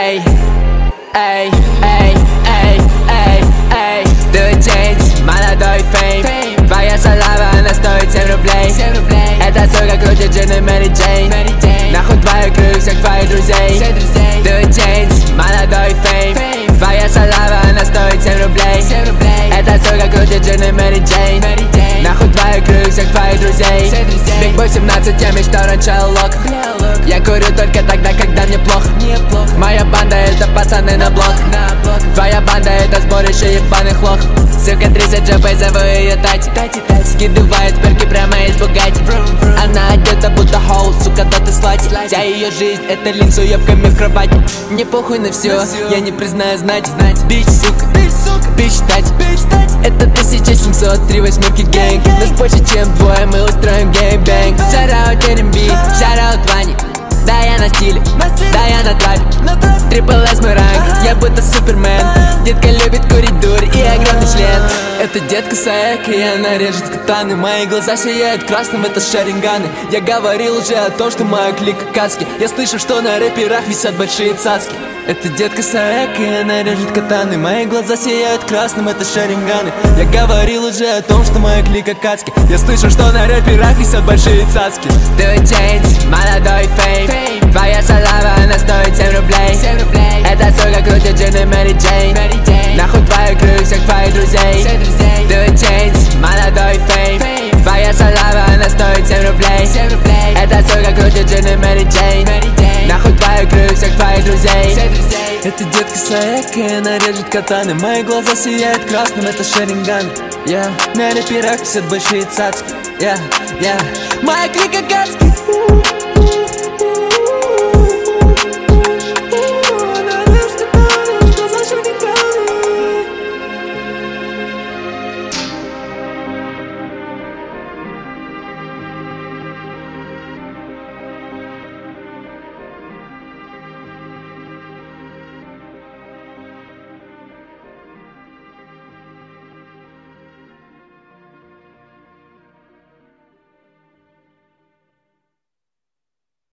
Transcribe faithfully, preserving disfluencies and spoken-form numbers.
Эй, эй, эй, эй, эй, эй. Blue Jeans, молодой фейм. Твоя шалава, она стоит семь рублей. Эта сука крутит джины Мэри Джейн. Нахуй твою крыль всех твоих друзей. Blue Jeans, молодой фейм. Твоя шалава, она стоит семь рублей. Эта сука крутит джины Мэри Джейн. Нахуй твою крыль всех твоих друзей. Биг Бой семнадцать, я мечтаю раньше о локах. Я курю только тогда, когда мне плохо. Моя банда это пацаны на блок. Твоя банда это сборище ебаных лох. Сука тридцать джипей, зову ее Тати. Скидывает перки прямо из Бугатти. Она одета будто хоу, сука, да ты слати. Вся ее жизнь это линк с уебками в кровати. Мне похуй на все, я не признаю знать. Бич, сука, бич, тать. Это тысяча семьсот три восьмерки гэнг. Нас больше чем двое, мы устроим геймбэнг. Шараут эн эм би, шараут Вани. Да, я на стиле, да, я на трапе. Трипл эс мой ранг, я будто супермен. Детка любит курить дурь и огромный член. Это детка Саэка, и она режет катаны. Мои глаза сияют красным, это шаринганы. Я говорил уже о том, что моя клика каски. Я слышу, что на рэперах висят большие цацки. Это детка Саэка, и она режет катаны. Мои глаза сияют красным, это шаринганы. Я говорил уже о том, что моя клика каски. Я слышу, что на рэперах висят большие цацки. Blue Jeans, молодой фейм. Твоя шалава, она стоит семь рублей. Эта сука крутит джины Мэри Джейн. Нахуй твою крыль всех твоих друзей. Blue Jeans, молодой фейм. Твоя шалава, она стоит семь рублей. Эта сука крутит джины Мэри Джейн. Нахуй твою крыль всех твоих друзей. Это детка Саэка, и она режет катаны. Мои глаза сияют красным, это шаринганы. Yeah. На рэперах висят большие цацки. Yeah, yeah. Моя клика